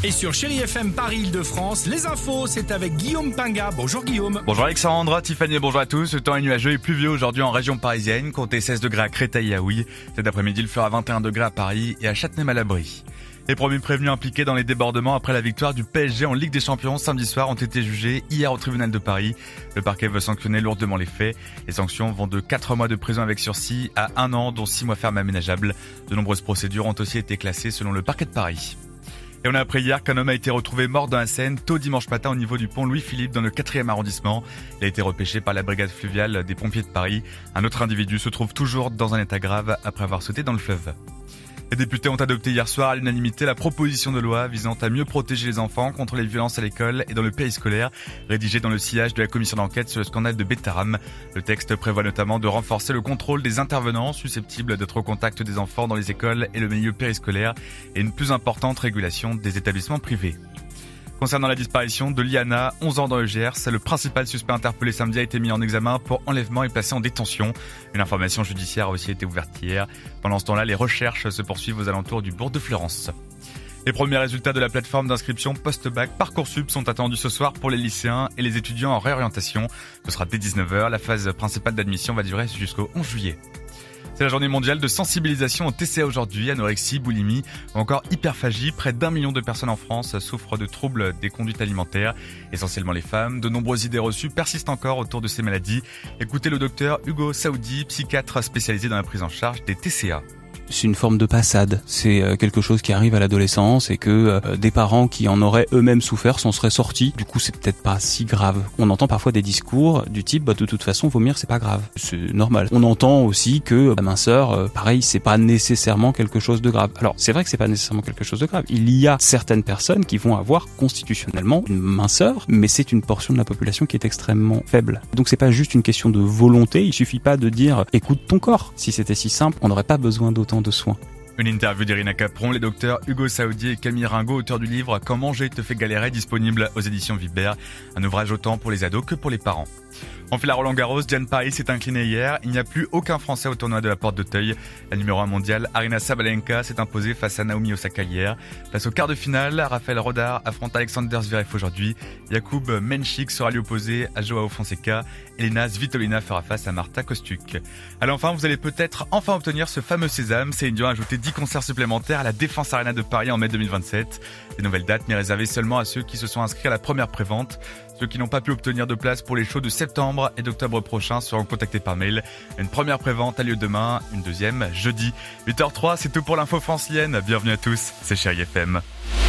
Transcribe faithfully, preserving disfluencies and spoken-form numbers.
Et sur Chérie F M Paris-Île-de-France, les infos, c'est avec Guillaume Pinga. Bonjour Guillaume. Bonjour Alexandre, Tiffany, bonjour à tous. Le temps est nuageux et pluvieux aujourd'hui en région parisienne. Comptez seize degrés à Créteil et à Houille. Cet après-midi, il fera vingt et un degrés à Paris et à Châtenay-Malabry. Les premiers prévenus impliqués dans les débordements après la victoire du P S G en Ligue des Champions samedi soir ont été jugés hier au tribunal de Paris. Le parquet veut sanctionner lourdement les faits. Les sanctions vont de quatre mois de prison avec sursis à un an, dont six mois ferme aménageable. De nombreuses procédures ont aussi été classées selon le parquet de Paris. Et on a appris hier qu'un homme a été retrouvé mort dans la Seine tôt dimanche matin au niveau du pont Louis-Philippe dans le quatrième arrondissement. Il a été repêché par la brigade fluviale des pompiers de Paris. Un autre individu se trouve toujours dans un état grave après avoir sauté dans le fleuve. Les députés ont adopté hier soir à l'unanimité la proposition de loi visant à mieux protéger les enfants contre les violences à l'école et dans le périscolaire, rédigée dans le sillage de la commission d'enquête sur le scandale de Betaram. Le texte prévoit notamment de renforcer le contrôle des intervenants susceptibles d'être au contact des enfants dans les écoles et le milieu périscolaire et une plus importante régulation des établissements privés. Concernant la disparition de Liana, onze ans dans le Gers, le principal suspect interpellé samedi a été mis en examen pour enlèvement et placé en détention. Une information judiciaire a aussi été ouverte hier. Pendant ce temps-là, les recherches se poursuivent aux alentours du bourg de Fleurance. Les premiers résultats de la plateforme d'inscription post-bac Parcoursup sont attendus ce soir pour les lycéens et les étudiants en réorientation. Ce sera dès dix-neuf heures. La phase principale d'admission va durer jusqu'au onze juillet. C'est la journée mondiale de sensibilisation au T C A aujourd'hui, anorexie, boulimie ou encore hyperphagie. Près d'un million de personnes en France souffrent de troubles des conduites alimentaires, essentiellement les femmes. De nombreuses idées reçues persistent encore autour de ces maladies. Écoutez le docteur Hugo Saoudi, psychiatre spécialisé dans la prise en charge des T C A. C'est une forme de passade. C'est quelque chose qui arrive à l'adolescence et que euh, des parents qui en auraient eux-mêmes souffert s'en seraient sortis. Du coup, c'est peut-être pas si grave. On entend parfois des discours du type bah, de toute façon, vomir, c'est pas grave. C'est normal. On entend aussi que la minceur, euh, pareil, c'est pas nécessairement quelque chose de grave. Alors, c'est vrai que c'est pas nécessairement quelque chose de grave. Il y a certaines personnes qui vont avoir constitutionnellement une minceur, mais c'est une portion de la population qui est extrêmement faible. Donc, c'est pas juste une question de volonté. Il suffit pas de dire écoute ton corps. Si c'était si simple, on n'aurait pas besoin d'autant de soins. Une interview d'Irina Capron, les docteurs Hugo Saoudi et Camille Ringot, auteurs du livre « Quand manger te fait galérer », disponible aux éditions Vibert. Un ouvrage autant pour les ados que pour les parents. On fait la Roland-Garros, Diane Paris s'est inclinée hier. Il n'y a plus aucun Français au tournoi de la Porte d'Auteuil. La numéro un mondiale, Aryna Sabalenka, s'est imposée face à Naomi Osaka hier. Place au quart de finale, Raphaël Rodar affronte Alexander Zverev aujourd'hui. Jakub Menchik sera lui opposé à Joao Fonseca. Elena Svitolina fera face à Marta Kostyuk. Alors enfin, vous allez peut-être enfin obtenir ce fameux sésame. Céline Dion a ajouté dix concerts supplémentaires à la Défense Arena de Paris en mai deux mille vingt-sept. Des nouvelles dates, mais réservées seulement à ceux qui se sont inscrits à la première prévente. Ceux qui n'ont pas pu obtenir de place pour les shows de septembre et d'octobre prochains seront contactés par mail. Une première prévente a lieu demain, une deuxième jeudi. huit heures zéro trois, c'est tout pour l'info francilienne. Bienvenue à tous, c'est Chérie F M.